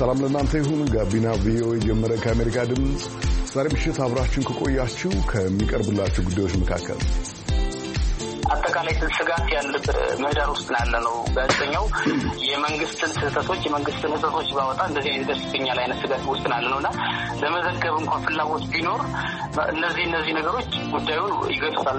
ሰላም ለእናንተ ይሁን። ጋቢና ቪኦኤ ጀመረ። ከአሜሪካ ድምፅ ዛሬ ምሽት አብራችን ከቆያችሁ ከሚቀርብላችሁ ጉዳዮች መካከል አጠቃላይ ስጋት ያለበት ምህዳር ውስጥ ያለነው ጋዜጠኛው የመንግስትን ስህተቶች ባወጣ እንደዚህ ይደርስብኛል አይነት ስጋት ውስጥ ያለነውና ለመዘገብ እንኳን ፍላጎት ቢኖር እነዚህ ነገሮች ጉዳዩን ይገፋሉ።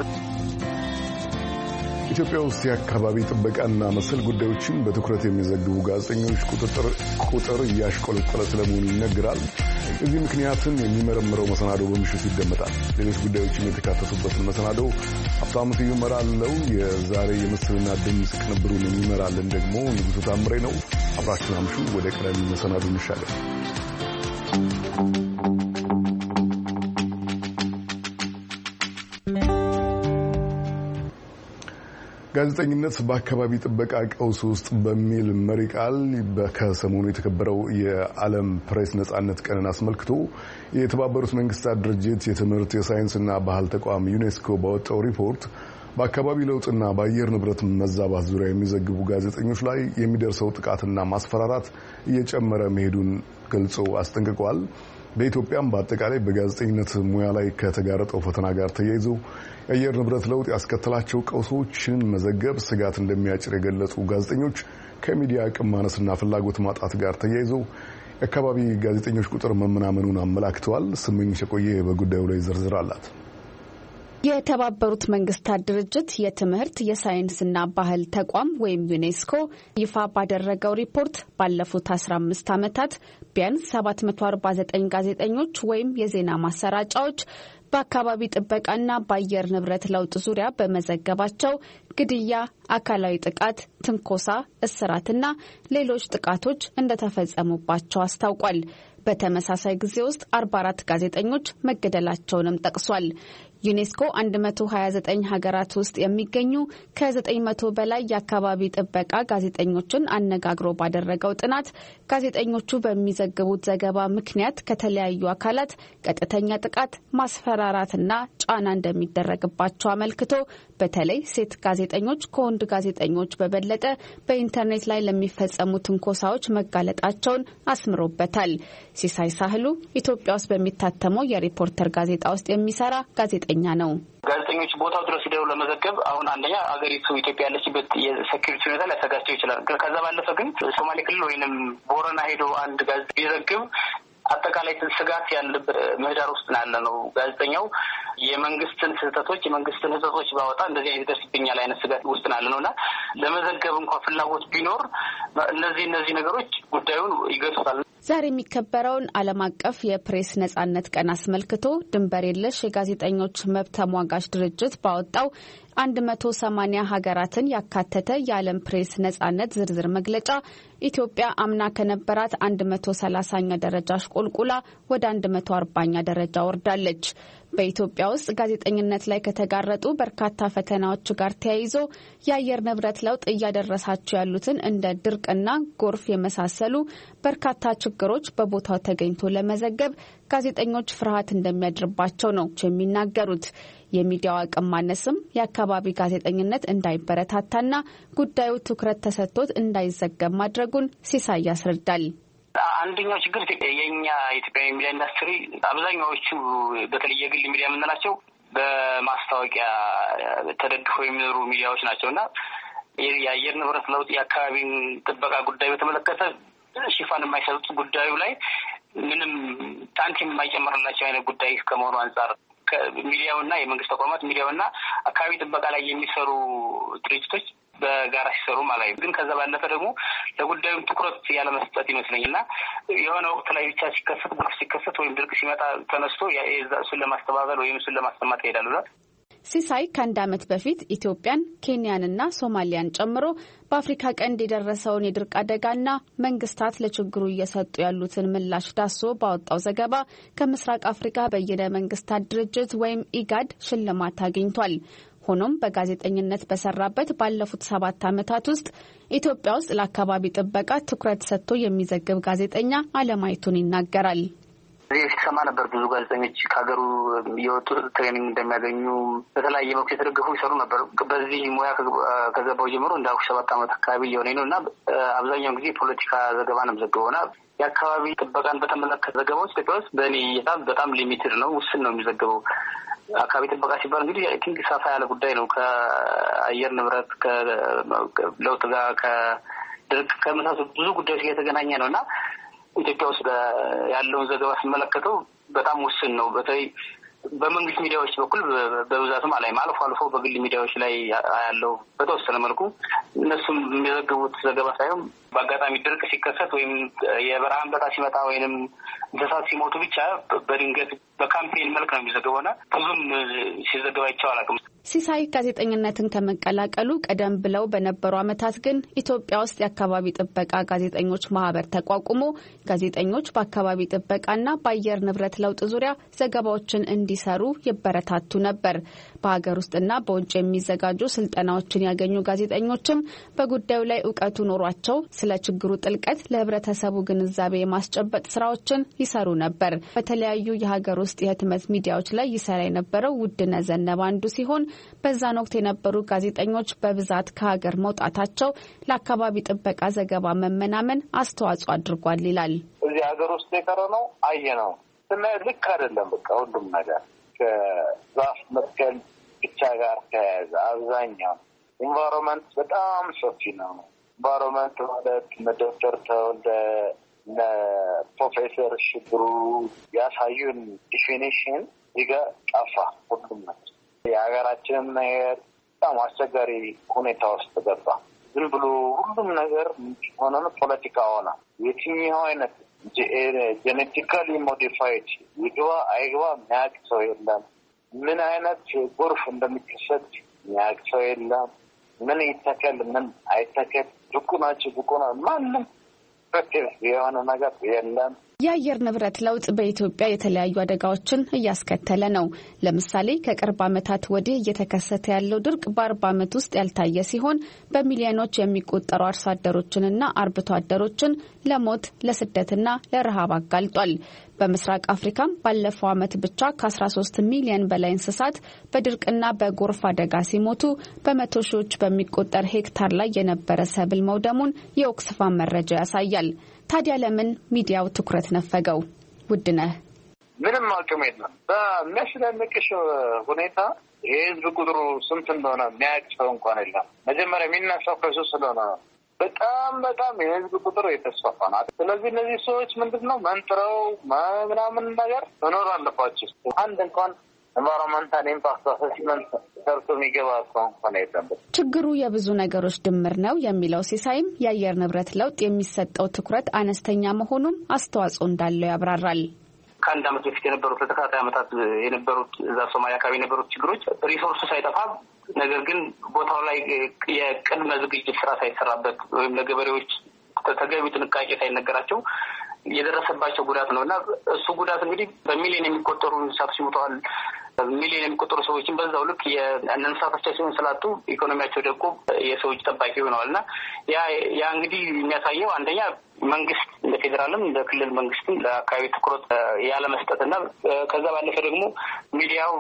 ኢትዮጵያ ውስጥ የአካባቢ ጥበቃና መሰል ጉዳዮችን በትኩረት የሚዘግቡ ጋዜጠኞች ቁጥር እያሽቆለቆለ ስለመሆኑ ይነገራል። እዚህ ምክንያትን የሚመረምረው መሰናዶ በምሽቱ ይደመጣል። ሌሎች ጉዳዮችም የተካተቱበትን መሰናዶ ሀብታሙ ይመራለው። የዛሬ የምስልና ድምፅ ቅንብሩን የሚመራልን ደግሞ ንጉሱ ታምሬ ነው። አብራችሁን አምሹ። ወደ ቀዳሚ መሰናዶ እንሻገር። ጋዜጠኝነት በአካባቢ ጥበቃ ቀውስ ውስጥ በሚል መሪ ቃል ከሰሞኑ የተከበረው የዓለም ፕሬስ ነጻነት ቀንን አስመልክቶ የተባበሩት መንግስታት ድርጅት የትምህርት የሳይንስና ባህል ተቋም ዩኔስኮ ባወጣው ሪፖርት በአካባቢ ለውጥና በአየር ንብረት መዛባት ዙሪያ የሚዘግቡ ጋዜጠኞች ላይ የሚደርሰው ጥቃትና ማስፈራራት እየጨመረ መሄዱን ገልጾ አስጠንቅቋል። በኢትዮጵያም በአጠቃላይ በጋዜጠኝነት ሙያ ላይ ከተጋረጠው ፈተና ጋር ተያይዞ የአየር ንብረት ለውጥ ያስከተላቸው ቀውሶችን መዘገብ ስጋት እንደሚያጭር የገለጹ ጋዜጠኞች ከሚዲያ አቅም ማነስና ፍላጎት ማጣት ጋር ተያይዞ የአካባቢ ጋዜጠኞች ቁጥር መመናመኑን አመላክተዋል። ስመኝሽ የቆየ በጉዳዩ ላይ ዝርዝር አላት። የተባበሩት መንግስታት ድርጅት የትምህርት የሳይንስና ባህል ተቋም ወይም ዩኔስኮ ይፋ ባደረገው ሪፖርት ባለፉት 15 ዓመታት ቢያንስ 749 ጋዜጠኞች ወይም የዜና ማሰራጫዎች በአካባቢ ጥበቃና በአየር ንብረት ለውጥ ዙሪያ በመዘገባቸው ግድያ፣ አካላዊ ጥቃት፣ ትንኮሳ፣ እስራትና ሌሎች ጥቃቶች እንደተፈጸሙባቸው አስታውቋል። በተመሳሳይ ጊዜ ውስጥ 44 ጋዜጠኞች መገደላቸውንም ጠቅሷል። ዩኔስኮ 129 ሀገራት ውስጥ የሚገኙ ከ900 በላይ የአካባቢ ጥበቃ ጋዜጠኞችን አነጋግሮ ባደረገው ጥናት ጋዜጠኞቹ በሚዘግቡት ዘገባ ምክንያት ከተለያዩ አካላት ቀጥተኛ ጥቃት፣ ማስፈራራትና ጫና እንደሚደረግባቸው አመልክቶ በተለይ ሴት ጋዜጠኞች ከወንድ ጋዜጠኞች በበለጠ በኢንተርኔት ላይ ለሚፈጸሙ ትንኮሳዎች መጋለጣቸውን አስምሮበታል። ሲሳይ ሳህሉ ኢትዮጵያ ውስጥ በሚታተመው የሪፖርተር ጋዜጣ ውስጥ የሚሰራ ጋዜጠኛ ነው። ጋዜጠኞች ቦታው ድረስ ሄደው ለመዘገብ አሁን አንደኛ አገሪቱ ኢትዮጵያ ያለችበት የሴኩሪቲ ሁኔታ ሊያሰጋቸው ይችላል። ከዛ ባለፈ ግን ሶማሌ ክልል ወይንም ቦረና ሄዶ አንድ ጋዜጠኛ ቢዘግብ አጠቃላይ ስጋት ያለበት ምህዳር ውስጥ ያለነው ጋዜጠኛው የመንግስትን ስህተቶች ባወጣ እንደዚህ ይደርስብኛል አይነት ስጋት ውስጥ ያለነውና ለመዘገብ እንኳን ፍላጎት ቢኖር እነዚህ ነገሮች ጉዳዩን ይገፋሉ። ዛሬ የሚከበረውን ዓለም አቀፍ የፕሬስ ነጻነት ቀን አስመልክቶ ድንበር የለሽ የጋዜጠኞች መብት ተሟጋች ድርጅት ባወጣው 180 ሀገራትን ያካተተ የዓለም ፕሬስ ነጻነት ዝርዝር መግለጫ ኢትዮጵያ አምና ከነበራት 130ኛ ደረጃ አሽቆልቁላ ወደ 140ኛ ደረጃ ወርዳለች። በኢትዮጵያ ውስጥ ጋዜጠኝነት ላይ ከተጋረጡ በርካታ ፈተናዎች ጋር ተያይዞ የአየር ንብረት ለውጥ እያደረሳቸው ያሉትን እንደ ድርቅና ጎርፍ የመሳሰሉ በርካታ ችግሮች በቦታው ተገኝቶ ለመዘገብ ጋዜጠኞች ፍርሃት እንደሚያድርባቸው ነው የሚናገሩት። የሚዲያው አቅም ማነስም የአካባቢ ጋዜጠኝነት እንዳይበረታታና ጉዳዩ ትኩረት ተሰጥቶት እንዳይዘገብ ማድረጉን ሲሳይ ያስረዳል። አንደኛው ችግር የኛ የኢትዮጵያ ሚዲያ ኢንዱስትሪ አብዛኛዎቹ በተለይ የግል ሚዲያ የምንላቸው በማስታወቂያ ተደግፈው የሚኖሩ ሚዲያዎች ናቸውና የአየር ንብረት ለውጥ የአካባቢን ጥበቃ ጉዳይ በተመለከተ ሽፋን የማይሰጡት ጉዳዩ ላይ ምንም ሳንቲም የማይጨምርላቸው አይነት ጉዳይ ከመሆኑ አንጻር ሚዲያውና የመንግስት ተቋማት ሚዲያውና አካባቢ ጥበቃ ላይ የሚሰሩ ድርጅቶች በጋራ ሲሰሩ ማለት ነው። ግን ከዛ ባለፈ ደግሞ ለጉዳዩ ትኩረት ያለ መስጠት ይመስለኛልና የሆነ ወቅት ላይ ብቻ ሲከሰት ወይም ድርቅ ሲመጣ ተነስቶ እሱን ለማስተባበል ወይም እሱን ለማስተማት ይሄዳሉ። ሲሳይ ከአንድ ዓመት በፊት ኢትዮጵያን፣ ኬንያንና ሶማሊያን ጨምሮ በአፍሪካ ቀንድ የደረሰውን የድርቅ አደጋና መንግስታት ለችግሩ እየሰጡ ያሉትን ምላሽ ዳሶ ባወጣው ዘገባ ከምስራቅ አፍሪካ በየነ መንግስታት ድርጅት ወይም ኢጋድ ሽልማት አግኝቷል። ሆኖም በጋዜጠኝነት በሰራበት ባለፉት 7 ዓመታት ውስጥ ኢትዮጵያ ውስጥ ለአካባቢ ጥበቃ ትኩረት ሰጥቶ የሚዘግብ ጋዜጠኛ አለማየቱን ይናገራል። ሰማ ነበር ብዙ ጋዜጠኞች ከሀገሩ የወጡ ትሬኒንግ እንደሚያገኙ በተለያየ መልኩ የተደገፉ ይሰሩ ነበር። በዚህ ሙያ ከገባው ጀምሮ እንዳልኩ 7 ዓመት አካባቢ እየሆነኝ ነው እና አብዛኛውን ጊዜ ፖለቲካ ዘገባ ነው የምዘግበውና የአካባቢ ጥበቃን በተመለከተ ዘገባዎች ኢትዮጵያ ውስጥ በእኔ እይታ በጣም ሊሚትድ ነው፣ ውስን ነው የሚዘገበው። አካባቢ ጥበቃ ሲባል እንግዲህ አይ ቲንክ ሰፋ ያለ ጉዳይ ነው። ከአየር ንብረት ከለውጥ ጋር ከድርቅ ከመሳሰሉ ብዙ ጉዳዮች ጋር የተገናኘ ነው እና ኢትዮጵያ ውስጥ ያለውን ዘገባ ስመለከተው በጣም ውስን ነው። በተለይ በመንግስት ሚዲያዎች በኩል በብዛትም አላይም። አልፎ አልፎ በግል ሚዲያዎች ላይ ያለው በተወሰነ መልኩ እነሱም የሚዘግቡት ዘገባ ሳይሆን በአጋጣሚ ድርቅ ሲከሰት ወይም የበረሃ አንበጣ ሲመጣ ወይንም እንስሳት ሲሞቱ ብቻ በድንገት በካምፔን መልክ ነው የሚዘገበውና ብዙም ሲዘገባ ይቻላል። ሲሳይ ጋዜጠኝነትን ከመቀላቀሉ ቀደም ብለው በነበሩ ዓመታት ግን ኢትዮጵያ ውስጥ የአካባቢ ጥበቃ ጋዜጠኞች ማህበር ተቋቁሞ ጋዜጠኞች በአካባቢ ጥበቃና በአየር ንብረት ለውጥ ዙሪያ ዘገባዎችን እንዲሰሩ ይበረታቱ ነበር። በሀገር ውስጥና በውጭ የሚዘጋጁ ስልጠናዎችን ያገኙ ጋዜጠኞችም በጉዳዩ ላይ እውቀቱ ኖሯቸው ስለ ችግሩ ጥልቀት ለህብረተሰቡ ግንዛቤ የማስጨበጥ ስራዎችን ይሰሩ ነበር። በተለያዩ የሀገር ውስጥ የህትመት ሚዲያዎች ላይ ይሰራ የነበረው ውድነህ ዘነበ አንዱ ሲሆን በዛን ወቅት የነበሩ ጋዜጠኞች በብዛት ከሀገር መውጣታቸው ለአካባቢ ጥበቃ ዘገባ መመናመን አስተዋጽኦ አድርጓል ይላል። እዚህ ሀገር ውስጥ የቀረነው አየነው ስናይ ልክ አይደለም። በቃ ሁሉም ነገር ከዛፍ መትከል ብቻ ጋር ተያያዘ። አብዛኛው ኢንቫይሮንመንት በጣም ሰፊ ነው። ኢንቫይሮንመንት ማለት ዶክተር ተወልደ ፕሮፌሰር ሽብሩ ያሳዩን ዲፊኒሽን ይገ ጠፋ። ሁሉም ነገር የሀገራችንን ነገር በጣም አስቸጋሪ ሁኔታ ውስጥ ገባ። ዝም ብሎ ሁሉም ነገር ሆነ ፖለቲካ ሆነ። የትኛው አይነት ጄኔቲካሊ ሞዲፋይድ ይግባ አይግባ የሚያውቅ ሰው የለም። ምን አይነት ጎርፍ እንደሚከሰት የሚያውቅ ሰው የለም። ምን ይተከል ምን አይተከል ብቁና ማንም የሆነ ነገር የለም። የአየር ንብረት ለውጥ በኢትዮጵያ የተለያዩ አደጋዎችን እያስከተለ ነው። ለምሳሌ ከቅርብ ዓመታት ወዲህ እየተከሰተ ያለው ድርቅ በ40 ዓመት ውስጥ ያልታየ ሲሆን በሚሊዮኖች የሚቆጠሩ አርሶ አደሮችንና አርብቶ አደሮችን ለሞት ለስደትና ለረሃብ አጋልጧል። በምስራቅ አፍሪካም ባለፈው ዓመት ብቻ ከ13 ሚሊዮን በላይ እንስሳት በድርቅና በጎርፍ አደጋ ሲሞቱ በመቶ ሺዎች በሚቆጠር ሄክታር ላይ የነበረ ሰብል መውደሙን የኦክስፋም መረጃ ያሳያል። ታዲያ ለምን ሚዲያው ትኩረት ነፈገው? ውድነህ ምንም አቅም የለም። በሚያስደንቅሽ ሁኔታ የህዝብ ቁጥሩ ስንት እንደሆነ የሚያውቅ ሰው እንኳን የለም። መጀመሪያ የሚነሳው ከሱ ስለሆነ ነው። በጣም የህዝብ ቁጥር የተስፋፋ ናት። ስለዚህ እነዚህ ሰዎች ምንድነው መንጥረው ምናምን ነገር መኖር አለባቸው። አንድ እንኳን ኤንቫይሮንመንታል ኢምፓክት አሰስመንት ሰርቶ የሚገባ ሰው እንኳን የለም። ችግሩ የብዙ ነገሮች ድምር ነው የሚለው ሲሳይም የአየር ንብረት ለውጥ የሚሰጠው ትኩረት አነስተኛ መሆኑም አስተዋጽኦ እንዳለው ያብራራል። ከአንድ ዓመት በፊት የነበሩት ለተከታታይ ዓመታት የነበሩት እዛ ሶማሊያ አካባቢ የነበሩት ችግሮች ሪሶርሱ ሳይጠፋ ነገር ግን ቦታው ላይ የቅድመ ዝግጅት ስራ ሳይሰራበት ወይም ለገበሬዎች ተገቢ ጥንቃቄ ሳይነገራቸው የደረሰባቸው ጉዳት ነው እና እሱ ጉዳት እንግዲህ በሚሊዮን የሚቆጠሩ እንስሳቶች ሞተዋል። ሚሊዮን የሚቆጠሩ ሰዎችን በዛው ልክ የእንስሳቶቻቸውን ስላጡ ኢኮኖሚያቸው ደቆ የሰዎች ጠባቂ ሆነዋል እና ያ እንግዲህ የሚያሳየው አንደኛ መንግስት እንደ ፌዴራልም እንደ ክልል መንግስትም ለአካባቢ ትኩረት ያለመስጠትና ከዛ ባለፈ ደግሞ ሚዲያው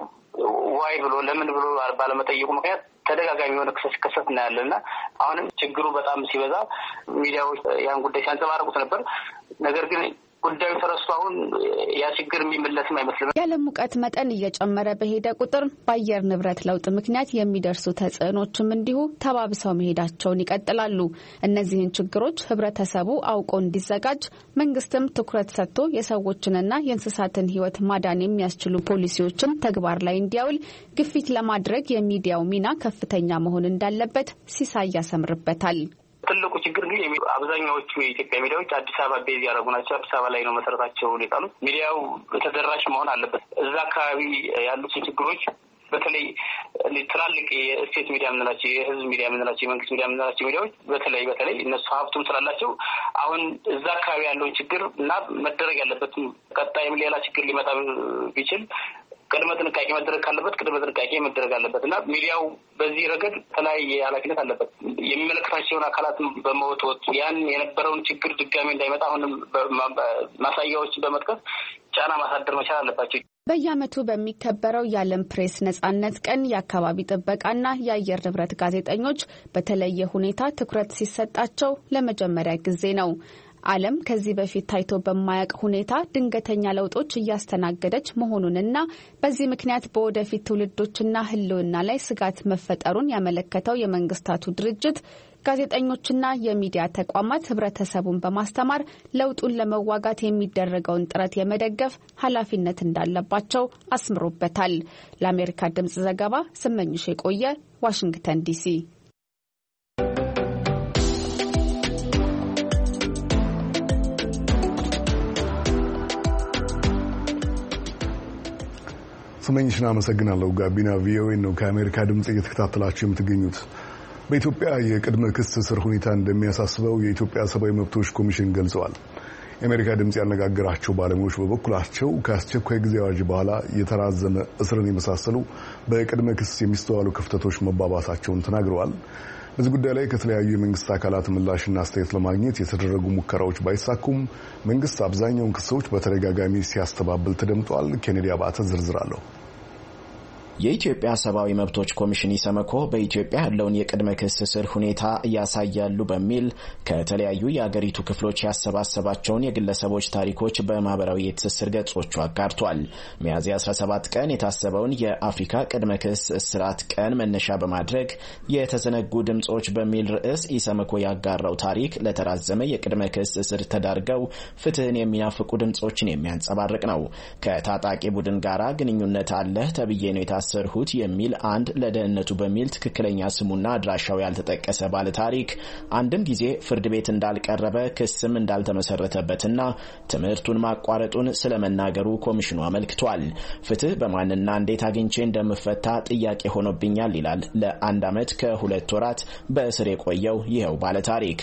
ዋይ ብሎ ለምን ብሎ ባለመጠየቁ ምክንያት ተደጋጋሚ የሆነ ክሰስ ሲከሰት እናያለንና አሁንም ችግሩ በጣም ሲበዛ ሚዲያዎች ያን ጉዳይ ሲያንጸባርቁት ነበር። ነገር ግን ጉዳዩ ተረስቶ አሁን ያ ችግር የሚመለስም አይመስልም። የዓለም ሙቀት መጠን እየጨመረ በሄደ ቁጥር በአየር ንብረት ለውጥ ምክንያት የሚደርሱ ተጽዕኖችም እንዲሁ ተባብሰው መሄዳቸውን ይቀጥላሉ። እነዚህን ችግሮች ህብረተሰቡ አውቆ እንዲዘጋጅ መንግስትም ትኩረት ሰጥቶ የሰዎችንና የእንስሳትን ሕይወት ማዳን የሚያስችሉ ፖሊሲዎችን ተግባር ላይ እንዲያውል ግፊት ለማድረግ የሚዲያው ሚና ከፍተኛ መሆን እንዳለበት ሲሳይ ያሰምርበታል። ትልቁ ችግር ግን አብዛኛዎቹ የኢትዮጵያ ሚዲያዎች አዲስ አበባ ቤዝ ያደረጉ ናቸው። አዲስ አበባ ላይ ነው መሰረታቸውን የጣሉት። ሚዲያው ተደራሽ መሆን አለበት። እዛ አካባቢ ያሉትን ችግሮች በተለይ ትላልቅ የስቴት ሚዲያ የምንላቸው የህዝብ ሚዲያ የምንላቸው የመንግስት ሚዲያ የምንላቸው ሚዲያዎች በተለይ እነሱ ሀብቱም ስላላቸው አሁን እዛ አካባቢ ያለውን ችግር እና መደረግ ያለበትም ቀጣይም ሌላ ችግር ሊመጣ ቢችል ቅድመ ጥንቃቄ መደረግ ካለበት ቅድመ ጥንቃቄ መደረግ አለበት እና ሚዲያው በዚህ ረገድ የተለያየ ኃላፊነት አለበት። የሚመለከታቸውን አካላትን በመወትወት ያን የነበረውን ችግር ድጋሜ እንዳይመጣ አሁንም ማሳያዎችን በመጥቀስ ጫና ማሳደር መቻል አለባቸው። በየዓመቱ በሚከበረው የዓለም ፕሬስ ነጻነት ቀን የአካባቢ ጥበቃና የአየር ንብረት ጋዜጠኞች በተለየ ሁኔታ ትኩረት ሲሰጣቸው ለመጀመሪያ ጊዜ ነው። ዓለም ከዚህ በፊት ታይቶ በማያውቅ ሁኔታ ድንገተኛ ለውጦች እያስተናገደች መሆኑንና በዚህ ምክንያት በወደፊት ትውልዶችና ሕልውና ላይ ስጋት መፈጠሩን ያመለከተው የመንግስታቱ ድርጅት ጋዜጠኞችና የሚዲያ ተቋማት ህብረተሰቡን በማስተማር ለውጡን ለመዋጋት የሚደረገውን ጥረት የመደገፍ ኃላፊነት እንዳለባቸው አስምሮበታል። ለአሜሪካ ድምጽ ዘገባ ስመኝሽ የቆየ ዋሽንግተን ዲሲ። ስመኝሽን አመሰግናለሁ። ጋቢና ቪኦኤ ነው ከአሜሪካ ድምጽ እየተከታተላችሁ የምትገኙት። በኢትዮጵያ የቅድመ ክስ እስር ሁኔታ እንደሚያሳስበው የኢትዮጵያ ሰብአዊ መብቶች ኮሚሽን ገልጸዋል። የአሜሪካ ድምጽ ያነጋገራቸው ባለሙያዎች በበኩላቸው ከአስቸኳይ ጊዜ አዋጅ በኋላ የተራዘመ እስርን የመሳሰሉ በቅድመ ክስ የሚስተዋሉ ክፍተቶች መባባሳቸውን ተናግረዋል። በዚህ ጉዳይ ላይ ከተለያዩ የመንግስት አካላት ምላሽና አስተያየት ለማግኘት የተደረጉ ሙከራዎች ባይሳኩም መንግስት አብዛኛውን ክሶች በተደጋጋሚ ሲያስተባብል ተደምጧል። ኬኔዲ አባተ ዝርዝር አለው። የኢትዮጵያ ሰብአዊ መብቶች ኮሚሽን ኢሰመኮ በኢትዮጵያ ያለውን የቅድመ ክስ እስር ሁኔታ ያሳያሉ በሚል ከተለያዩ የአገሪቱ ክፍሎች ያሰባሰባቸውን የግለሰቦች ታሪኮች በማህበራዊ የትስስር ገጾቹ አጋርቷል። ሚያዝያ 17 ቀን የታሰበውን የአፍሪካ ቅድመ ክስ እስራት ቀን መነሻ በማድረግ የተዘነጉ ድምጾች በሚል ርዕስ ኢሰመኮ ያጋራው ታሪክ ለተራዘመ የቅድመ ክስ እስር ተዳርገው ፍትህን የሚናፍቁ ድምጾችን የሚያንጸባርቅ ነው። ከታጣቂ ቡድን ጋራ ግንኙነት አለ ተብዬ ነው የታሰርሁት የሚል አንድ ለደህንነቱ በሚል ትክክለኛ ስሙና አድራሻው ያልተጠቀሰ ባለ ታሪክ አንድም ጊዜ ፍርድ ቤት እንዳልቀረበ ክስም እንዳልተመሰረተበትና ትምህርቱን ማቋረጡን ስለመናገሩ ኮሚሽኑ አመልክቷል። ፍትህ በማንና እንዴት አግኝቼ እንደምፈታ ጥያቄ ሆኖብኛል ይላል ለ1 ዓመት ከ2 ወራት በእስር የቆየው ይኸው ባለ ታሪክ።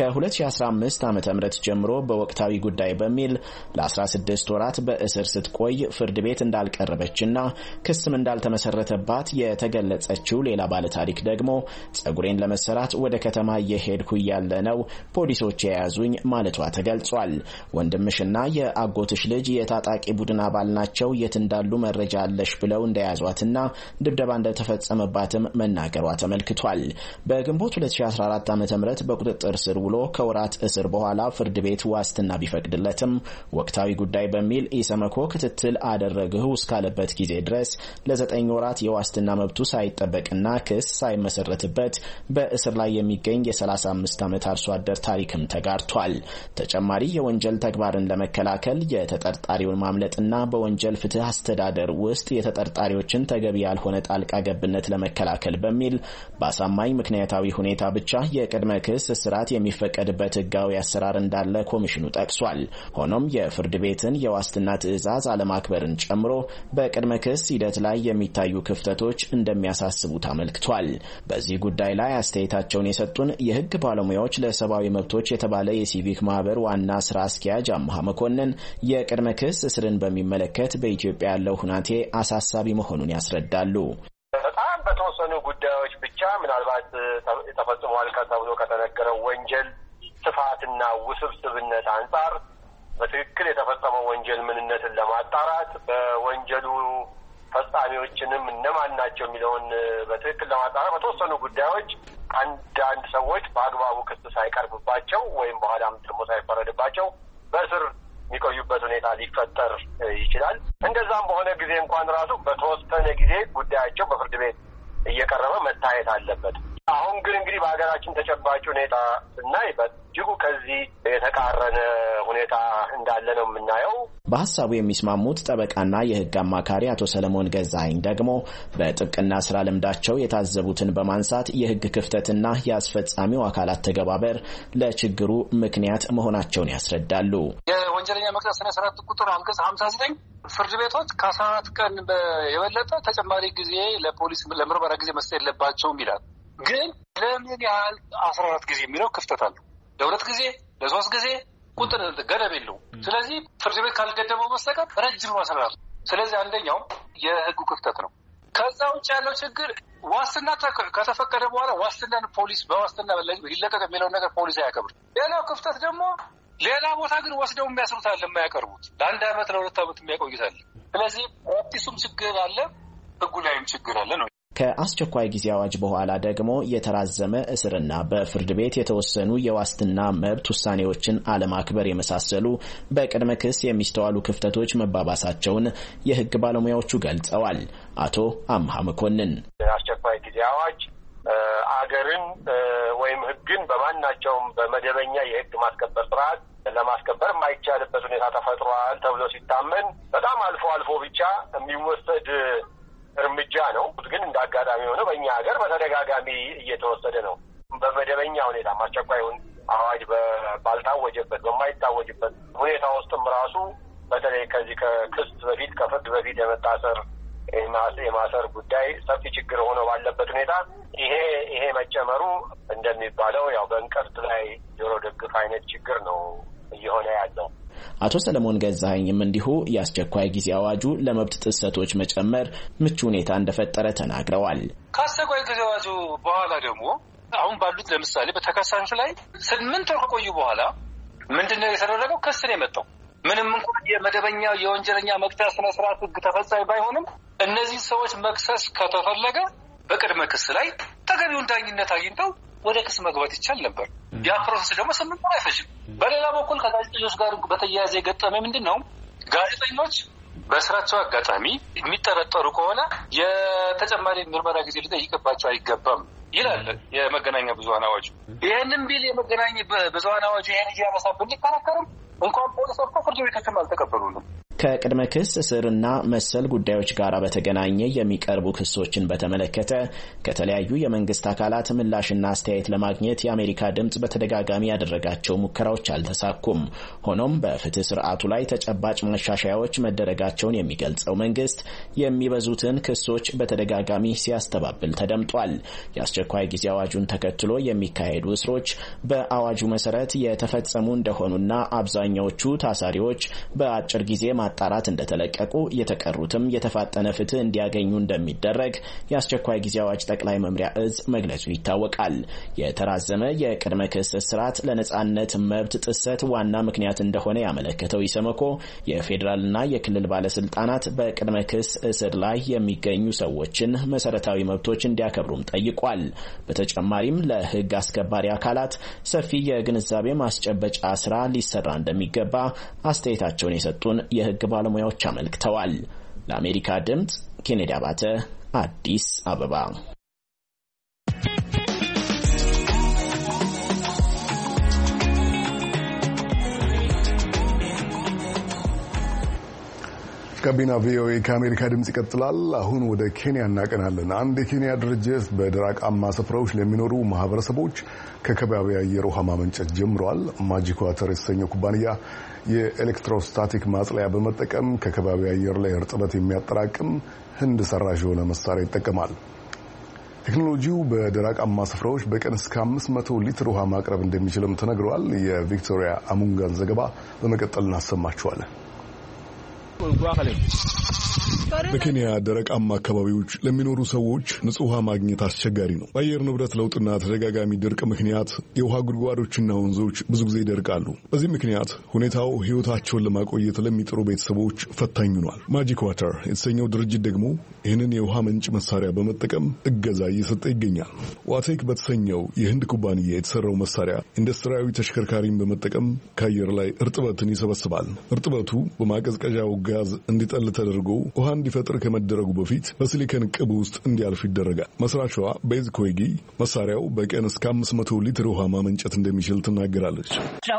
ከ2015 ዓ.ም ጀምሮ በወቅታዊ ጉዳይ በሚል ለ16 ወራት በእስር ስትቆይ ፍርድ ቤት እንዳልቀረበችና ክስም እንዳልተመሰረተባት የተገለጸችው ሌላ ባለ ታሪክ ደግሞ ጸጉሬን ለመሰራት ወደ ከተማ እየሄድኩ ያለ ነው ፖሊሶች የያዙኝ ማለቷ ተገልጿል። ወንድምሽና የአጎትሽ ልጅ የታጣቂ ቡድን አባል ናቸው፣ የት እንዳሉ መረጃ አለሽ ብለው እንደያዟትና ድብደባ እንደተፈጸመባትም መናገሯ ተመልክቷል። በግንቦት 2014 ዓ.ም በቁጥጥር ስር ውሎ ከወራት እስር በኋላ ፍርድ ቤት ዋስትና ቢፈቅድለትም ወቅታዊ ጉዳይ በሚል ኢሰመኮ ክትትል አደረግሁ እስካለበት ጊዜ ድረስ ለ9 ወራት የዋስትና መብቱ ሳይጠበቅና ክስ ሳይመሰረትበት በእስር ላይ የሚገኝ የ35 ዓመት አርሶ አደር ታሪክም ተጋርቷል። ተጨማሪ የወንጀል ተግባርን ለመከላከል የተጠርጣሪውን ማምለጥና በወንጀል ፍትህ አስተዳደር ውስጥ የተጠርጣሪዎችን ተገቢ ያልሆነ ጣልቃ ገብነት ለመከላከል በሚል በአሳማኝ ምክንያታዊ ሁኔታ ብቻ የቅድመ ክስ እስራት የሚፈቀድበት ህጋዊ አሰራር እንዳለ ኮሚሽኑ ጠቅሷል። ሆኖም የፍርድ ቤትን የዋስትና ትዕዛዝ አለማክበርን ጨምሮ በቅድመ ክስ ሂደት ላይ የሚታዩ ክፍተቶች እንደሚያሳስቡት አመልክቷል። በዚህ ጉዳይ ላይ አስተያየታቸውን የሰጡን የህግ ባለሙያዎች ለሰብአዊ መብቶች የተባለ የሲቪክ ማህበር ዋና ስራ አስኪያጅ አምሃ መኮንን የቅድመ ክስ እስርን በሚመለከት በኢትዮጵያ ያለው ሁናቴ አሳሳቢ መሆኑን ያስረዳሉ። በጣም በተወሰኑ ጉዳዮች ብቻ ምናልባት ተፈጽሟል ተብሎ ከተነገረው ወንጀል ስፋትና ውስብስብነት አንጻር በትክክል የተፈጸመው ወንጀል ምንነትን ለማጣራት በወንጀሉ ፈጻሚዎችንም እነማን ናቸው የሚለውን በትክክል ለማጣራት በተወሰኑ ጉዳዮች አንዳንድ ሰዎች በአግባቡ ክስ ሳይቀርብባቸው ወይም በኋላም ደግሞ ሳይፈረድባቸው በእስር የሚቆዩበት ሁኔታ ሊፈጠር ይችላል። እንደዛም በሆነ ጊዜ እንኳን ራሱ በተወሰነ ጊዜ ጉዳያቸው በፍርድ ቤት እየቀረበ መታየት አለበት። አሁን ግን እንግዲህ በሀገራችን ተጨባጭ ሁኔታ ስናይ በእጅጉ ከዚህ የተቃረነ ሁኔታ እንዳለ ነው የምናየው። በሀሳቡ የሚስማሙት ጠበቃና የህግ አማካሪ አቶ ሰለሞን ገዛኸኝ ደግሞ በጥብቅና ስራ ልምዳቸው የታዘቡትን በማንሳት የህግ ክፍተትና የአስፈጻሚው አካላት ተገባበር ለችግሩ ምክንያት መሆናቸውን ያስረዳሉ። የወንጀለኛ መቅጫ ስነ ስርዓት ቁጥር አንቀጽ 59 ፍርድ ቤቶች ከ14 ቀን የበለጠ ተጨማሪ ጊዜ ለፖሊስ ለምርመራ ጊዜ መስጠት የለባቸውም ይላል። ግን ለምን ያህል 14 ጊዜ የሚለው ክፍተት አለው። ለ2 ጊዜ ለ3 ጊዜ ቁጥር ገደብ የለው። ስለዚህ ፍርድ ቤት ካልገደበው በስተቀር ረጅም ማሰራት። ስለዚህ አንደኛው የህጉ ክፍተት ነው። ከዛ ውጭ ያለው ችግር ዋስትና ከተፈቀደ በኋላ ዋስትናን ፖሊስ በዋስትና ይለቀቅ የሚለውን ነገር ፖሊስ አያከብር። ሌላው ክፍተት ደግሞ ሌላ ቦታ ግን ወስደው የሚያስሩት አለ የማያቀርቡት ለአንድ ዓመት ለሁለት ዓመት የሚያቆይታል። ስለዚህ አዲሱም ችግር አለ፣ ህጉ ላይም ችግር አለ ነው። ከአስቸኳይ ጊዜ አዋጅ በኋላ ደግሞ የተራዘመ እስርና በፍርድ ቤት የተወሰኑ የዋስትና መብት ውሳኔዎችን አለማክበር የመሳሰሉ በቅድመ ክስ የሚስተዋሉ ክፍተቶች መባባሳቸውን የህግ ባለሙያዎቹ ገልጸዋል። አቶ አምሃ መኮንን አስቸኳይ ጊዜ አዋጅ አገርን ወይም ህግን በማናቸውም በመደበኛ የህግ ማስከበር ስርዓት ለማስከበር የማይቻልበት ሁኔታ ተፈጥሯል ተብሎ ሲታመን በጣም አልፎ አልፎ ብቻ የሚወሰድ እርምጃ ነው። ግን እንደ አጋጣሚ ሆነ በእኛ ሀገር በተደጋጋሚ እየተወሰደ ነው። በመደበኛ ሁኔታ አስቸኳዩን አዋጅ ባልታወጀበት በማይታወጅበት ሁኔታ ውስጥም ራሱ በተለይ ከዚህ ከክስ በፊት ከፍርድ በፊት የመታሰር የማሰር ጉዳይ ሰፊ ችግር ሆኖ ባለበት ሁኔታ ይሄ መጨመሩ እንደሚባለው ያው በእንቅርት ላይ ጆሮ ደግፍ አይነት ችግር ነው እየሆነ ያለው። አቶ ሰለሞን ገዛኸኝም እንዲሁ የአስቸኳይ ጊዜ አዋጁ ለመብት ጥሰቶች መጨመር ምቹ ሁኔታ እንደፈጠረ ተናግረዋል። ከአስቸኳይ ጊዜ አዋጁ በኋላ ደግሞ አሁን ባሉት ለምሳሌ በተከሳሾች ላይ 8 ወር ከቆዩ በኋላ ምንድነው የተደረገው? ክስ ነው የመጣው። ምንም እንኳን የመደበኛ የወንጀለኛ መቅጫ ስነ ስርዓት ህግ ተፈጻሚ ባይሆንም እነዚህ ሰዎች መክሰስ ከተፈለገ በቅድመ ክስ ላይ ተገቢውን ዳኝነት አግኝተው ወደ ክስ መግባት ይቻል ነበር። ያ ፕሮሰስ ደግሞ 8 ወር አይፈጅም። በሌላ በኩል ከጋዜጠኞች ጋር በተያያዘ የገጠመ ምንድነው? ጋዜጠኞች በስራቸው አጋጣሚ የሚጠረጠሩ ከሆነ የተጨማሪ ምርመራ ጊዜ ሊጠይቅባቸው አይገባም ይላል የመገናኛ ብዙሃን አዋጁ። ይህንን ቢል የመገናኛ ብዙሃን አዋጁ ይህን እያነሳ ብንከራከርም እንኳን ፖሊስ ወጥቶ ፍርድ ቤቶችም አልተቀበሉንም። ከቅድመ ክስ እስርና መሰል ጉዳዮች ጋር በተገናኘ የሚቀርቡ ክሶችን በተመለከተ ከተለያዩ የመንግስት አካላት ምላሽና አስተያየት ለማግኘት የአሜሪካ ድምጽ በተደጋጋሚ ያደረጋቸው ሙከራዎች አልተሳኩም። ሆኖም በፍትህ ስርዓቱ ላይ ተጨባጭ መሻሻያዎች መደረጋቸውን የሚገልጸው መንግስት የሚበዙትን ክሶች በተደጋጋሚ ሲያስተባብል ተደምጧል። የአስቸኳይ ጊዜ አዋጁን ተከትሎ የሚካሄዱ እስሮች በአዋጁ መሰረት የተፈጸሙ እንደሆኑና አብዛኛዎቹ ታሳሪዎች በአጭር ጊዜ ማጣራት እንደተለቀቁ የተቀሩትም የተፋጠነ ፍትህ እንዲያገኙ እንደሚደረግ የአስቸኳይ ጊዜ አዋጅ ጠቅላይ መምሪያ እዝ መግለጹ ይታወቃል። የተራዘመ የቅድመ ክስ እስራት ለነጻነት መብት ጥሰት ዋና ምክንያት እንደሆነ ያመለከተው ኢሰመኮ የፌዴራልና የክልል ባለስልጣናት በቅድመ ክስ እስር ላይ የሚገኙ ሰዎችን መሰረታዊ መብቶች እንዲያከብሩም ጠይቋል። በተጨማሪም ለህግ አስከባሪ አካላት ሰፊ የግንዛቤ ማስጨበጫ ስራ ሊሰራ እንደሚገባ አስተያየታቸውን የሰጡን የህግ ባለሙያዎች አመልክተዋል። ለአሜሪካ ድምጽ ኬኔዲ አባተ አዲስ አበባ። ጋቢና ቪኦኤ ከአሜሪካ ድምጽ ይቀጥላል። አሁን ወደ ኬንያ እናቀናለን። አንድ የኬንያ ድርጅት በደረቃማ ስፍራዎች ለሚኖሩ ማህበረሰቦች ከከባቢ አየር ውሃ ማመንጨት ጀምረዋል። ማጂክ ዋተር የተሰኘው ኩባንያ የኤሌክትሮስታቲክ ማጽለያ በመጠቀም ከከባቢ አየር ላይ እርጥበት የሚያጠራቅም ህንድ ሰራሽ የሆነ መሳሪያ ይጠቀማል። ቴክኖሎጂው በደረቃማ ስፍራዎች በቀን እስከ 500 ሊትር ውሃ ማቅረብ እንደሚችልም ተነግሯል። የቪክቶሪያ አሙንጋን ዘገባ በመቀጠል እናሰማችኋለን። በኬንያ ደረቃማ አካባቢዎች ለሚኖሩ ሰዎች ንጹህ ውሃ ማግኘት አስቸጋሪ ነው። በአየር ንብረት ለውጥና ተደጋጋሚ ድርቅ ምክንያት የውሃ ጉድጓዶችና ወንዞች ብዙ ጊዜ ይደርቃሉ። በዚህ ምክንያት ሁኔታው ህይወታቸውን ለማቆየት ለሚጥሩ ቤተሰቦች ፈታኝ ሆኗል። ማጂክ ዋተር የተሰኘው ድርጅት ደግሞ ይህንን የውሃ ምንጭ መሳሪያ በመጠቀም እገዛ እየሰጠ ይገኛል። ዋቴክ በተሰኘው የህንድ ኩባንያ የተሰራው መሳሪያ ኢንዱስትሪያዊ ተሽከርካሪን በመጠቀም ከአየር ላይ እርጥበትን ይሰበስባል። እርጥበቱ በማቀዝቀዣው ጋዝ እንዲጠል ተደርጎ ውሃ እንዲፈጥር ከመደረጉ በፊት በሲሊከን ቅብ ውስጥ እንዲያልፍ ይደረጋል። መስራቿ ቤዝ ኮይጊ መሳሪያው በቀን እስከ 500 ሊትር ውሃ ማመንጨት እንደሚችል ትናገራለች።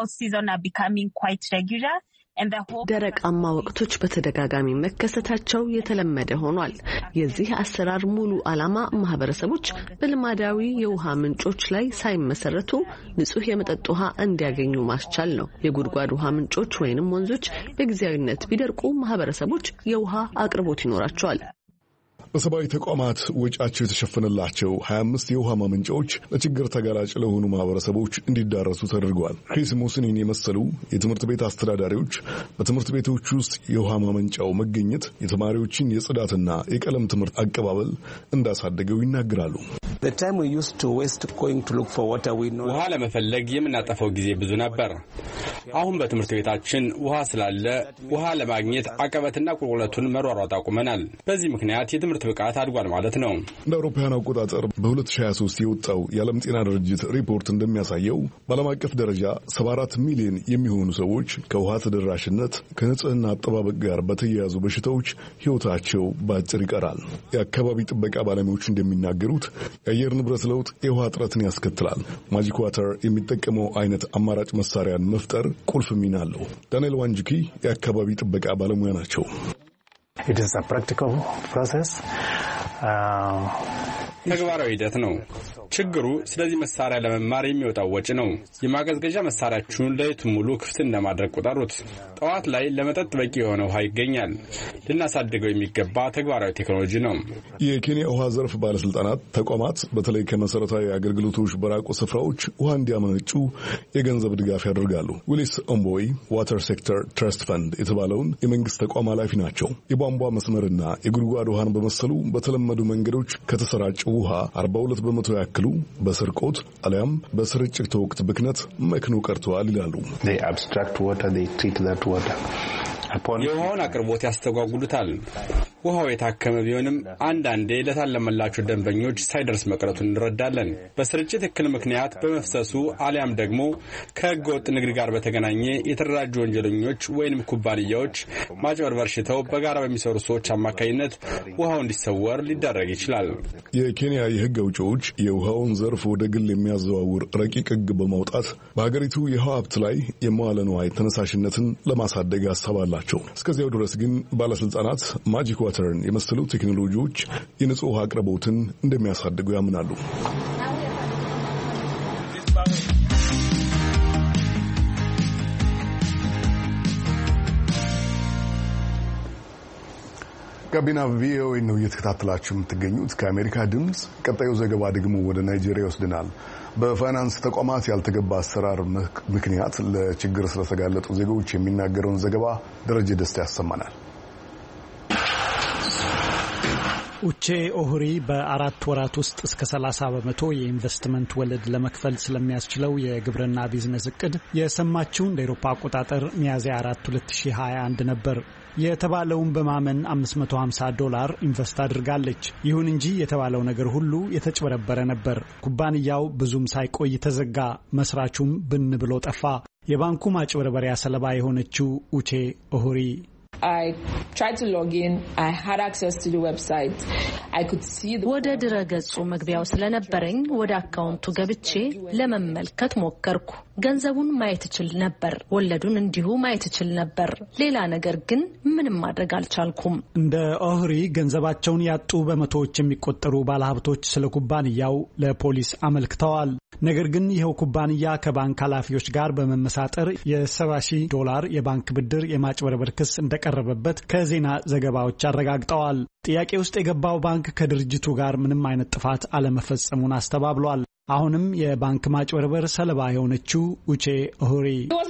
ደረቃማ ወቅቶች በተደጋጋሚ መከሰታቸው የተለመደ ሆኗል። የዚህ አሰራር ሙሉ ዓላማ ማህበረሰቦች በልማዳዊ የውሃ ምንጮች ላይ ሳይመሰረቱ ንጹህ የመጠጥ ውሃ እንዲያገኙ ማስቻል ነው። የጉድጓድ ውሃ ምንጮች ወይንም ወንዞች በጊዜያዊነት ቢደርቁ ማህበረሰቦች የውሃ አቅርቦት ይኖራቸዋል። በሰብአዊ ተቋማት ወጪያቸው የተሸፈነላቸው 25 የውሃ ማመንጫዎች ለችግር ተጋላጭ ለሆኑ ማህበረሰቦች እንዲዳረሱ ተደርገዋል። ክሪስ ሙስኒን የመሰሉ የትምህርት ቤት አስተዳዳሪዎች በትምህርት ቤቶች ውስጥ የውሃ ማመንጫው መገኘት የተማሪዎችን የጽዳትና የቀለም ትምህርት አቀባበል እንዳሳደገው ይናገራሉ። ውሃ ለመፈለግ የምናጠፋው ጊዜ ብዙ ነበር። አሁን በትምህርት ቤታችን ውሃ ስላለ ውሃ ለማግኘት አቀበትና ቁልቁለቱን መሯሯጥ አቁመናል። በዚህ ምክንያት የትምህርት ብቃት አድጓል ማለት ነው። እንደ አውሮፓውያን አቆጣጠር በ2023 የወጣው የዓለም ጤና ድርጅት ሪፖርት እንደሚያሳየው በዓለም አቀፍ ደረጃ 74 ሚሊዮን የሚሆኑ ሰዎች ከውሃ ተደራሽነት ከንጽህና አጠባበቅ ጋር በተያያዙ በሽታዎች ሕይወታቸው በአጭር ይቀራል። የአካባቢ ጥበቃ ባለሙያዎች እንደሚናገሩት የአየር ንብረት ለውጥ የውሃ እጥረትን ያስከትላል። ማጂክ ዋተር የሚጠቀመው አይነት አማራጭ መሳሪያን መፍጠር ቁልፍ ሚና አለው። ዳንኤል ዋንጅኪ የአካባቢ ጥበቃ ባለሙያ ናቸው። ተግባራዊ ሂደት ነው። ችግሩ ስለዚህ መሳሪያ ለመማር የሚወጣው ወጪ ነው። የማቀዝቀዣ መሳሪያችሁን ሌሊቱን ሙሉ ክፍት እንደማድረግ ቁጠሩት። ጠዋት ላይ ለመጠጥ በቂ የሆነ ውሃ ይገኛል። ልናሳድገው የሚገባ ተግባራዊ ቴክኖሎጂ ነው። የኬንያ ውሃ ዘርፍ ባለስልጣናት ተቋማት በተለይ ከመሰረታዊ አገልግሎቶች በራቁ ስፍራዎች ውሃ እንዲያመነጩ የገንዘብ ድጋፍ ያደርጋሉ። ዊሊስ ኦምቦይ ዋተር ሴክተር ትረስት ፈንድ የተባለውን የመንግስት ተቋም ኃላፊ ናቸው። የቧንቧ መስመርና የጉድጓድ ውሃን በመሰሉ በተለመዱ መንገዶች ከተሰራጨው ውሃ 42 በመቶ ያክሉ በስርቆት አሊያም በስርጭት ወቅት ብክነት መክኖ ቀርተዋል ይላሉ። የውሃውን አቅርቦት ያስተጓጉሉታል። ውሃው የታከመ ቢሆንም አንዳንዴ ለታለመላቸው ደንበኞች ሳይደርስ መቅረቱን እንረዳለን። በስርጭት እክል ምክንያት በመፍሰሱ አሊያም ደግሞ ከህገወጥ ንግድ ጋር በተገናኘ የተደራጁ ወንጀለኞች ወይንም ኩባንያዎች ማጭበርበር ሽተው በጋራ በሚሰሩ ሰዎች አማካኝነት ውሃው እንዲሰወር ሊደረግ ይችላል። የኬንያ የህግ አውጪዎች የውሃውን ዘርፍ ወደ ግል የሚያዘዋውር ረቂቅ ህግ በማውጣት በሀገሪቱ የውሃ ሀብት ላይ የመዋለ ንዋይ ተነሳሽነትን ለማሳደግ አሳባላቸው። እስከዚያው ድረስ ግን ባለስልጣናት ማጂክ ዋተርን የመሰሉ ቴክኖሎጂዎች የንጹህ ውሃ አቅርቦትን እንደሚያሳድጉ ያምናሉ። ጋቢና ቪኦኤ ነው እየተከታተላችሁ የምትገኙት ከአሜሪካ ድምፅ። ቀጣዩ ዘገባ ደግሞ ወደ ናይጄሪያ ይወስድናል። በፋይናንስ ተቋማት ያልተገባ አሰራር ምክንያት ለችግር ስለተጋለጡ ዜጎች የሚናገረውን ዘገባ ደረጀ ደስታ ያሰማናል። ኡቼ ኦሁሪ በ4 ወራት ውስጥ እስከ 30 በመቶ የኢንቨስትመንት ወለድ ለመክፈል ስለሚያስችለው የግብርና ቢዝነስ እቅድ የሰማችው እንደ አውሮፓ አቆጣጠር ሚያዝያ 4 2021 ነበር። የተባለውን በማመን $550 ኢንቨስት አድርጋለች። ይሁን እንጂ የተባለው ነገር ሁሉ የተጭበረበረ ነበር። ኩባንያው ብዙም ሳይቆይ ተዘጋ። መስራቹም ብን ብሎ ጠፋ። የባንኩ ማጭበርበሪያ ሰለባ የሆነችው ኡቼ ኦሁሪ ወደ ድረገጹ መግቢያው ስለነበረኝ ወደ አካውንቱ ገብቼ ለመመልከት ሞከርኩ። ገንዘቡን ማየት እችል ነበር፣ ወለዱን እንዲሁ ማየት እችል ነበር። ሌላ ነገር ግን ምንም ማድረግ አልቻልኩም። እንደ ኦሁሪ ገንዘባቸውን ያጡ በመቶዎች የሚቆጠሩ ባለሀብቶች ስለ ኩባንያው ለፖሊስ አመልክተዋል። ነገር ግን ይኸው ኩባንያ ከባንክ ኃላፊዎች ጋር በመመሳጠር $70,000 የባንክ ብድር የማጭበርበር ክስ እንደቀረበበት ከዜና ዘገባዎች አረጋግጠዋል። ጥያቄ ውስጥ የገባው ባንክ ከድርጅቱ ጋር ምንም አይነት ጥፋት አለመፈጸሙን አስተባብሏል። አሁንም የባንክ ማጭበርበር ሰለባ የሆነችው ኡቼ ኦሁሪ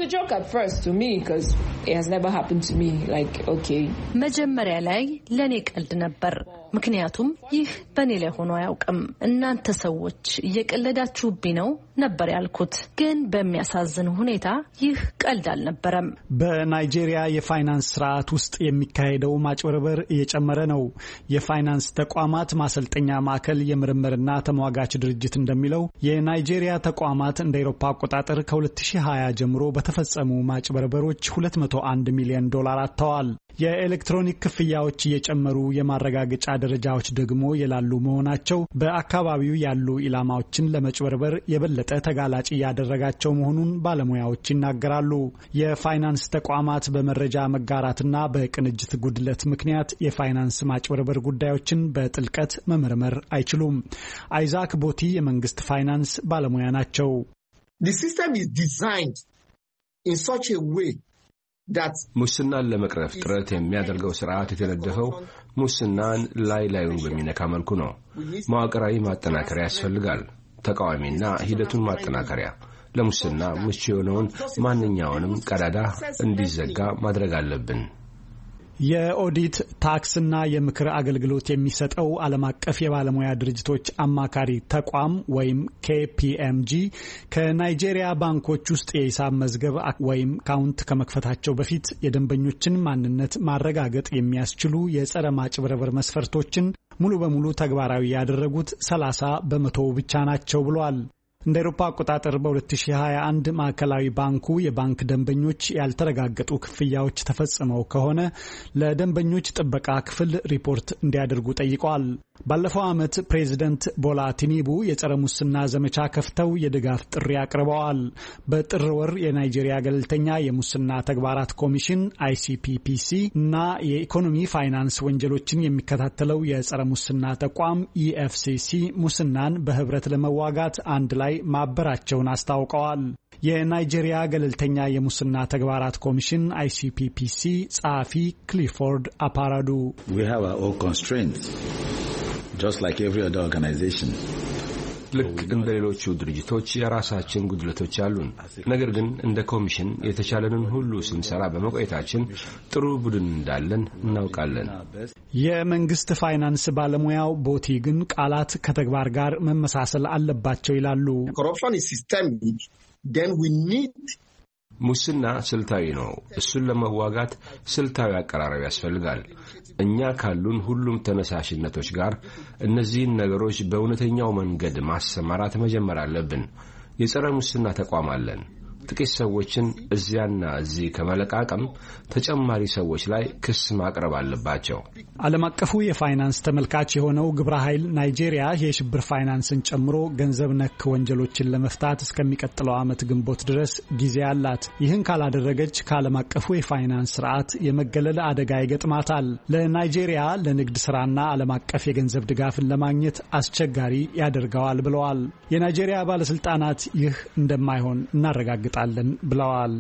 መጀመሪያ ላይ ለኔ ቀልድ ነበር፣ ምክንያቱም ይህ በኔ ላይ ሆኖ አያውቅም። እናንተ ሰዎች እየቀለዳችሁብኝ ነው ነበር ያልኩት። ግን በሚያሳዝን ሁኔታ ይህ ቀልድ አልነበረም። በናይጄሪያ የፋይናንስ ስርዓት ውስጥ የሚካሄደው ማጭበርበር እየጨመረ ነው። የፋይናንስ ተቋማት ማሰልጠኛ ማዕከል የምርምርና ተሟጋች ድርጅት እንደሚለው የናይጄሪያ ተቋማት እንደ አውሮፓ አቆጣጠር ከ2020 ጀምሮ በተፈጸሙ ማጭበርበሮች $201 ሚሊዮን አጥተዋል። የኤሌክትሮኒክ ክፍያዎች እየጨመሩ የማረጋገጫ ደረጃዎች ደግሞ የላሉ መሆናቸው በአካባቢው ያሉ ኢላማዎችን ለመጭበርበር የበለጠ ተጋላጭ ያደረጋቸው መሆኑን ባለሙያዎች ይናገራሉ። የፋይናንስ ተቋማት በመረጃ መጋራትና በቅንጅት ጉድለት ምክንያት የፋይናንስ ማጭበርበር ጉዳዮችን በጥልቀት መመርመር አይችሉም። አይዛክ ቦቲ የመንግስት ፋይናንስ ባለሙያ ናቸው። The system is designed in such a way ሙስናን ለመቅረፍ ጥረት የሚያደርገው ስርዓት የተነደፈው ሙስናን ላዩን በሚነካ መልኩ ነው። መዋቅራዊ ማጠናከሪያ ያስፈልጋል። ተቃዋሚና ሂደቱን ማጠናከሪያ ለሙስና ምቹ የሆነውን ማንኛውንም ቀዳዳ እንዲዘጋ ማድረግ አለብን። የኦዲት ታክስና የምክር አገልግሎት የሚሰጠው ዓለም አቀፍ የባለሙያ ድርጅቶች አማካሪ ተቋም ወይም KPMG ከናይጄሪያ ባንኮች ውስጥ የሂሳብ መዝገብ ወይም አካውንት ከመክፈታቸው በፊት የደንበኞችን ማንነት ማረጋገጥ የሚያስችሉ የጸረ ማጭበርበር መስፈርቶችን ሙሉ በሙሉ ተግባራዊ ያደረጉት 30% ብቻ ናቸው ብሏል። እንደ አውሮፓ አቆጣጠር በ2021 ማዕከላዊ ባንኩ የባንክ ደንበኞች ያልተረጋገጡ ክፍያዎች ተፈጽመው ከሆነ ለደንበኞች ጥበቃ ክፍል ሪፖርት እንዲያደርጉ ጠይቀዋል። ባለፈው ዓመት ፕሬዚደንት ቦላ ቲኒቡ የጸረ ሙስና ዘመቻ ከፍተው የድጋፍ ጥሪ አቅርበዋል። በጥር ወር የናይጄሪያ ገለልተኛ የሙስና ተግባራት ኮሚሽን ICPPC እና የኢኮኖሚ ፋይናንስ ወንጀሎችን የሚከታተለው የጸረ ሙስና ተቋም EFCC ሙስናን በህብረት ለመዋጋት አንድ ላይ ማበራቸውን አስታውቀዋል። የናይጄሪያ ገለልተኛ የሙስና ተግባራት ኮሚሽን ICPPC ጸሐፊ ክሊፎርድ አፓራዱ just like every other organization. ልክ እንደ ሌሎቹ ድርጅቶች የራሳችን ጉድለቶች አሉን። ነገር ግን እንደ ኮሚሽን የተቻለንን ሁሉ ስንሰራ በመቆየታችን ጥሩ ቡድን እንዳለን እናውቃለን። የመንግስት ፋይናንስ ባለሙያው ቦቲ ግን ቃላት ከተግባር ጋር መመሳሰል አለባቸው ይላሉ። Corruption is systemic. Then we need ሙስና ስልታዊ ነው። እሱን ለመዋጋት ስልታዊ አቀራረብ ያስፈልጋል። እኛ ካሉን ሁሉም ተነሳሽነቶች ጋር እነዚህን ነገሮች በእውነተኛው መንገድ ማሰማራት መጀመር አለብን። የጸረ ሙስና ተቋም አለን። ጥቂት ሰዎችን እዚያና እዚህ ከመለቃቀም ተጨማሪ ሰዎች ላይ ክስ ማቅረብ አለባቸው። ዓለም አቀፉ የፋይናንስ ተመልካች የሆነው ግብረ ኃይል ናይጄሪያ የሽብር ፋይናንስን ጨምሮ ገንዘብ ነክ ወንጀሎችን ለመፍታት እስከሚቀጥለው ዓመት ግንቦት ድረስ ጊዜ አላት። ይህን ካላደረገች ከዓለም አቀፉ የፋይናንስ ስርዓት የመገለል አደጋ ይገጥማታል። ለናይጄሪያ ለንግድ ስራና ዓለም አቀፍ የገንዘብ ድጋፍን ለማግኘት አስቸጋሪ ያደርገዋል ብለዋል። የናይጄሪያ ባለስልጣናት ይህ እንደማይሆን እናረጋግጣለን ብለዋል።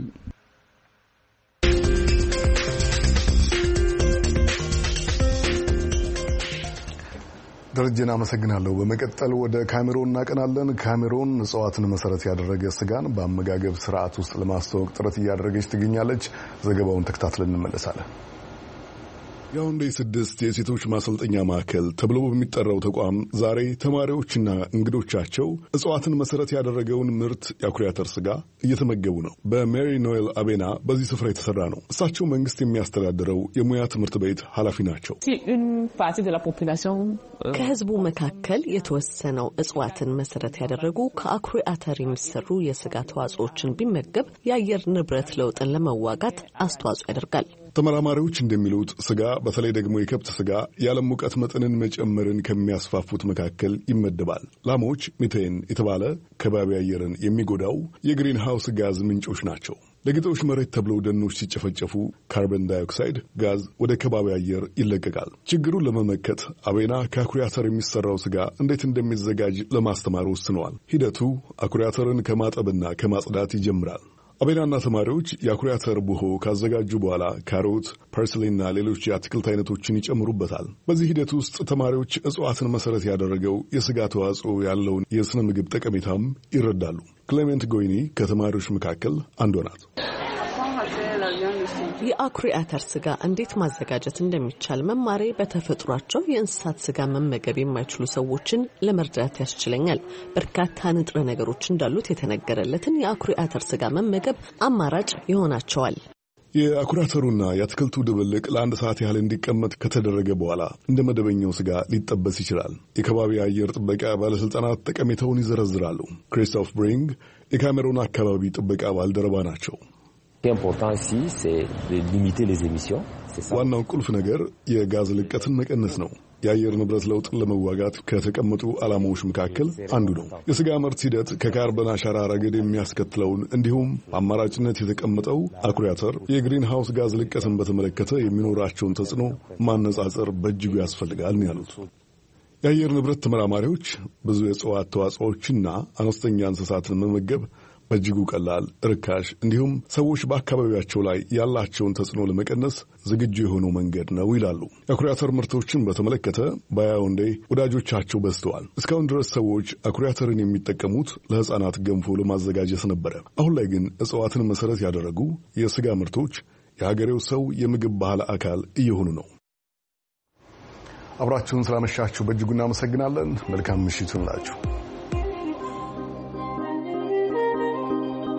ደረጀን አመሰግናለሁ። በመቀጠል ወደ ካሜሮን እናቀናለን። ካሜሮን እጽዋትን መሰረት ያደረገ ስጋን በአመጋገብ ስርዓት ውስጥ ለማስተዋወቅ ጥረት እያደረገች ትገኛለች። ዘገባውን ተከታትለን እንመለሳለን። ያውንዴ 6 የሴቶች ማሰልጠኛ ማዕከል ተብሎ በሚጠራው ተቋም ዛሬ ተማሪዎችና እንግዶቻቸው እጽዋትን መሰረት ያደረገውን ምርት የአኩሪ አተር ስጋ እየተመገቡ ነው። በሜሪ ኖኤል አቤና በዚህ ስፍራ የተሰራ ነው። እሳቸው መንግስት የሚያስተዳድረው የሙያ ትምህርት ቤት ኃላፊ ናቸው። ከህዝቡ መካከል የተወሰነው እጽዋትን መሰረት ያደረጉ ከአኩሪ አተር የሚሰሩ የስጋ ተዋጽኦችን ቢመገብ የአየር ንብረት ለውጥን ለመዋጋት አስተዋጽኦ ያደርጋል። ተመራማሪዎች እንደሚሉት ስጋ በተለይ ደግሞ የከብት ስጋ የዓለም ሙቀት መጠንን መጨመርን ከሚያስፋፉት መካከል ይመደባል። ላሞች ሚቴን የተባለ ከባቢ አየርን የሚጎዳው የግሪን ሃውስ ጋዝ ምንጮች ናቸው። ለግጦሽ መሬት ተብለው ደኖች ሲጨፈጨፉ ካርበን ዳይኦክሳይድ ጋዝ ወደ ከባቢ አየር ይለቀቃል። ችግሩን ለመመከት አቤና ከአኩሪ አተር የሚሰራው ስጋ እንዴት እንደሚዘጋጅ ለማስተማር ወስነዋል። ሂደቱ አኩሪ አተርን ከማጠብና ከማጽዳት ይጀምራል። አቤናና ተማሪዎች የአኩሪ አተር ቡሆ ካዘጋጁ በኋላ ካሮት፣ ፐርስሊና ሌሎች የአትክልት አይነቶችን ይጨምሩበታል። በዚህ ሂደት ውስጥ ተማሪዎች እጽዋትን መሰረት ያደረገው የስጋ ተዋጽኦ ያለውን የስነ ምግብ ጠቀሜታም ይረዳሉ። ክሌሜንት ጎይኒ ከተማሪዎች መካከል አንዷ ናት። የአኩሪ አተር ስጋ እንዴት ማዘጋጀት እንደሚቻል መማሬ በተፈጥሯቸው የእንስሳት ስጋ መመገብ የማይችሉ ሰዎችን ለመርዳት ያስችለኛል። በርካታ ንጥረ ነገሮች እንዳሉት የተነገረለትን የአኩሪ አተር ስጋ መመገብ አማራጭ ይሆናቸዋል። የአኩሪ አተሩና የአትክልቱ ድብልቅ ለአንድ ሰዓት ያህል እንዲቀመጥ ከተደረገ በኋላ እንደ መደበኛው ስጋ ሊጠበስ ይችላል። የከባቢ አየር ጥበቃ ባለስልጣናት ጠቀሜታውን ይዘረዝራሉ። ክሪስቶፍ ብሪንግ የካሜሮን አካባቢ ጥበቃ ባልደረባ ናቸው። ዋናው ቁልፍ ነገር የጋዝ ልቀትን መቀነስ ነው። የአየር ንብረት ለውጥን ለመዋጋት ከተቀመጡ ዓላማዎች መካከል አንዱ ነው። የስጋ ምርት ሂደት ከካርበን አሻራ ረገድ የሚያስከትለውን እንዲሁም በአማራጭነት የተቀመጠው አኩሪ አተር የግሪን ሃውስ ጋዝ ልቀትን በተመለከተ የሚኖራቸውን ተጽዕኖ ማነጻጸር በእጅጉ ያስፈልጋል ነው ያሉት። የአየር ንብረት ተመራማሪዎች ብዙ የእጽዋት ተዋጽኦችና አነስተኛ እንስሳትን መመገብ በእጅጉ ቀላል፣ ርካሽ እንዲሁም ሰዎች በአካባቢያቸው ላይ ያላቸውን ተጽዕኖ ለመቀነስ ዝግጁ የሆነው መንገድ ነው ይላሉ። የአኩሪ አተር ምርቶችን በተመለከተ በያውንዴ ወዳጆቻቸው በዝተዋል። እስካሁን ድረስ ሰዎች አኩሪ አተርን የሚጠቀሙት ለሕፃናት ገንፎ ለማዘጋጀት ነበረ። አሁን ላይ ግን እጽዋትን መሰረት ያደረጉ የስጋ ምርቶች የሀገሬው ሰው የምግብ ባህል አካል እየሆኑ ነው። አብራችሁን ስላመሻችሁ በእጅጉ እናመሰግናለን። መልካም ምሽት ይሁንላችሁ።